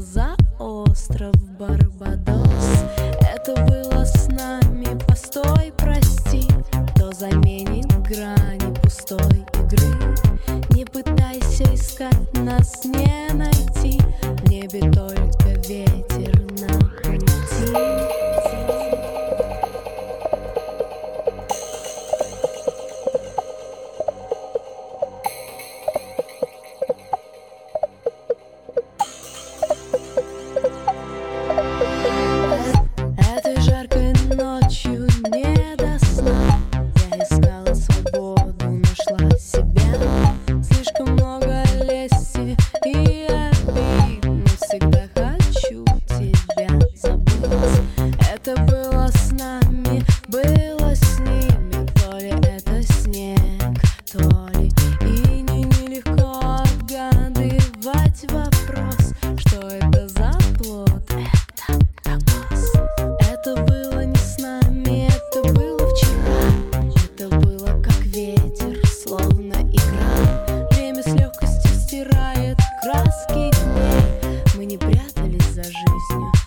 за остров Барбадос. Это было с нами, постой, прости, кто заменит грани пустой игры. Не пытайся искать, нас не найти, в небе только ветер на пути. Этой жаркой ночью не до сна я искала свободу, нашла себя. Слишком много лести и обид, но всегда хочу тебя забыть. Это было с нами, было с ними, то ли это снег, то ли и нелегко отгадывать вопрос, что это за плод. Это было не с нами, это было вчера. Это было как ветер, словно игра. Время с легкостью стирает краски дней. Мы не прятались за жизнью,